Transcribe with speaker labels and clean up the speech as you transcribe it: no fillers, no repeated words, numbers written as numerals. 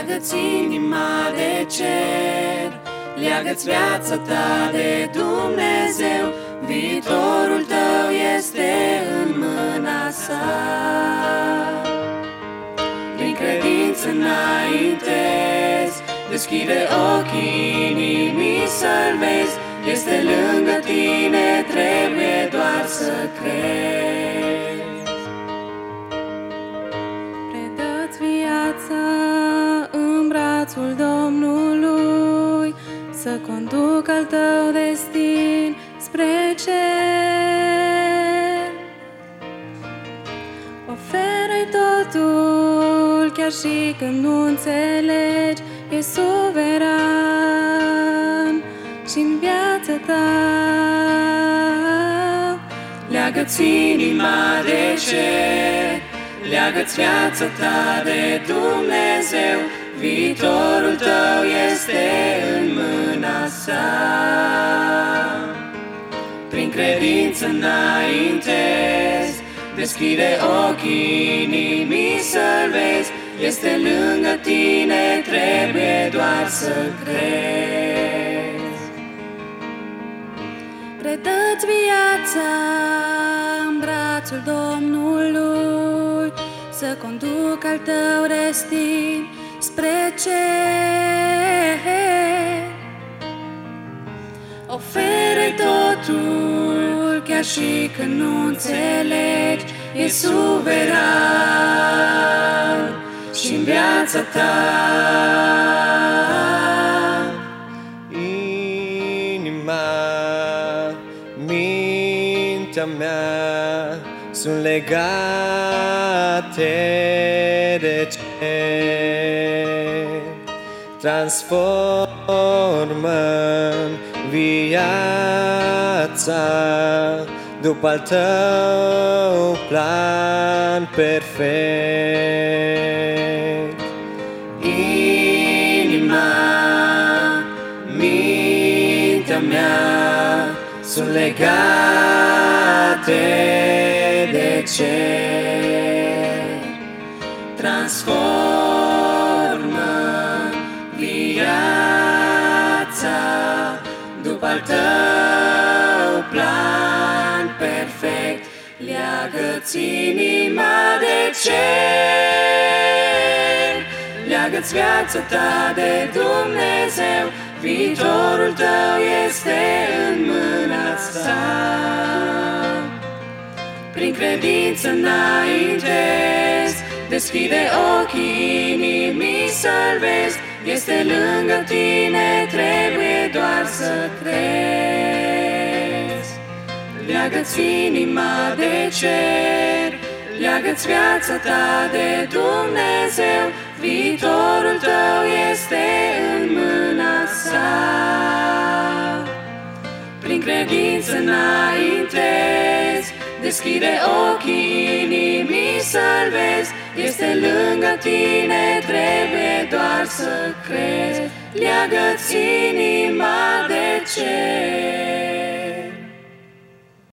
Speaker 1: Leagă-ți inima de cer, leagă-ți viața ta de Dumnezeu. Viitorul tău este în mâna sa. Prin credință înaintezi, deschide ochii inimii să-L vezi. Este lângă tine, trebuie doar să crezi.
Speaker 2: Predă-ți viața în brațul Domnului, să conducă al tău destin spre cer. Oferă-i totul, chiar și când nu înțelegi, e suveran și-n viața ta.
Speaker 1: Leagă-ți inima de cer, leagă-ți viața ta de Dumnezeu. Viitorul tău este în mâna sa. Prin credință înaintezi, deschide ochii inimii să-L vezi. Este lângă tine, trebuie doar să crezi.
Speaker 2: Predă-ți viața în brațul Domnului, să conducă al tău destin spre cer. Oferă-i totul, chiar și când nu înțelegi, e suveran și-n viața ta.
Speaker 3: Mintea mea sunt legate de cer, transformă viața după al tău plan perfect.
Speaker 1: Inima, mintea mea sunt legate de cer, transformă viața după al tău plan perfect. Leagă-ți inima de cer, leagă-ți viața ta de Dumnezeu. Viitorul tău este în mâna sa. Prin credință înaintezi, deschide ochii inimii să-L vezi. Este lângă tine, trebuie doar să crezi. Leagă-ți inima de cer, leagă-ți viața ta de Dumnezeu. Viitorul tău este în mâna sa. Prin credință înaintezi, deschide ochii inimii să-L vezi. Este lângă tine, trebuie doar să crezi. Leagă-ți inima de cer.